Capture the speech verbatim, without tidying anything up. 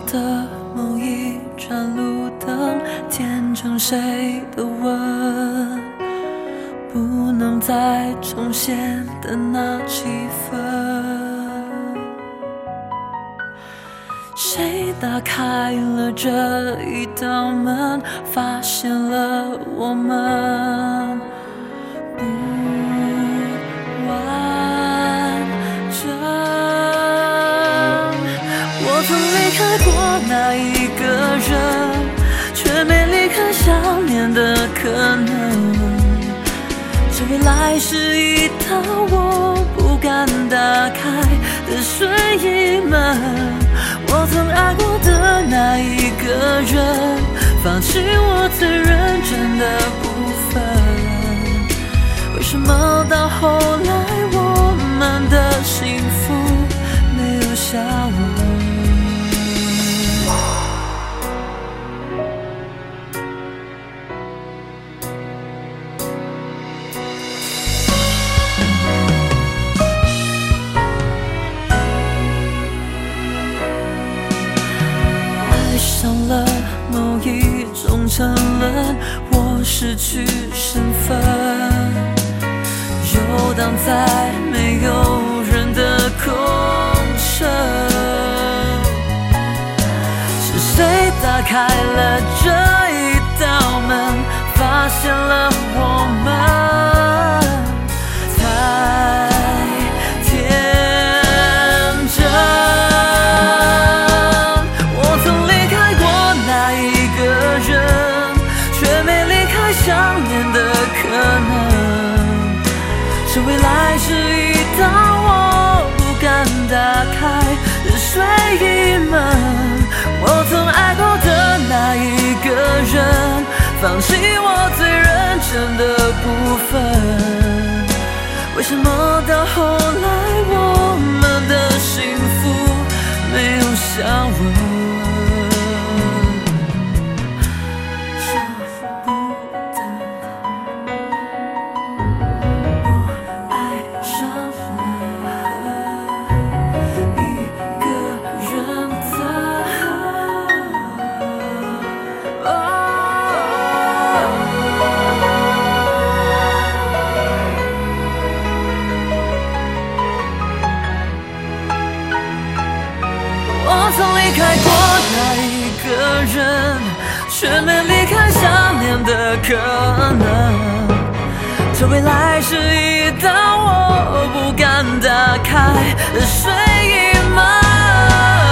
的某一盏路灯，填成谁的吻，不能再重现的那几分。谁打开了这一道门，发现了我们不完整。我曾离开过那一个人，却没离开想念的可能。这未来是一道我不敢打开的水衣门。我曾爱过的那一个人，放弃我最认真的部分。为什么到后来我们的幸福没有下文？上了某一种沉沦，我失去身份，游荡在没有人的空城。是谁打开了这一道门，发现了我们太天真。想念的可能，这未来是一道我不敢打开的水衣门。我曾爱过的那一个人，放弃我最认真的部分。为什么到后来我们的幸福没有下文？我曾离开过那一个人，却没离开想念的可能。这未来是一道我不敢打开的水衣门。